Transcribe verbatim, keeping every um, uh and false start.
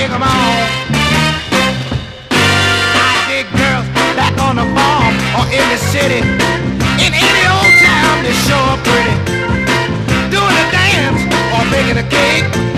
dig 'em all. I dig girls back on the farm or in the city, in any old town, they sure pretty. Doing a dance or baking a cake.